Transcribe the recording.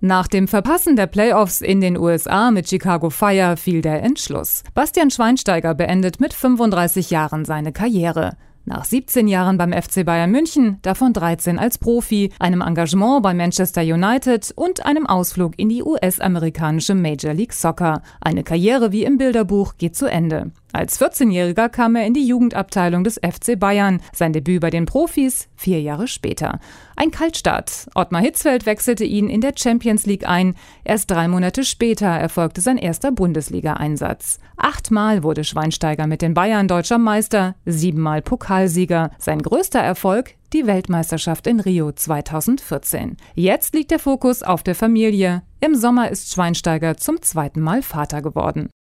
Nach dem Verpassen der Playoffs in den USA mit Chicago Fire fiel der Entschluss. Bastian Schweinsteiger beendet mit 35 Jahren seine Karriere. Nach 17 Jahren beim FC Bayern München, davon 13 als Profi, einem Engagement bei Manchester United und einem Ausflug in die US-amerikanische Major League Soccer. Eine Karriere wie im Bilderbuch geht zu Ende. Als 14-Jähriger kam er in die Jugendabteilung des FC Bayern. Sein Debüt bei den Profis 4 Jahre später. Ein Kaltstart. Ottmar Hitzfeld wechselte ihn in der Champions League ein. Erst 3 Monate später erfolgte sein erster Bundesliga-Einsatz. 8-mal wurde Schweinsteiger mit den Bayern deutscher Meister, 7-mal Pokalsieger. Sein größter Erfolg? Die Weltmeisterschaft in Rio 2014. Jetzt liegt der Fokus auf der Familie. Im Sommer ist Schweinsteiger zum 2. Mal Vater geworden.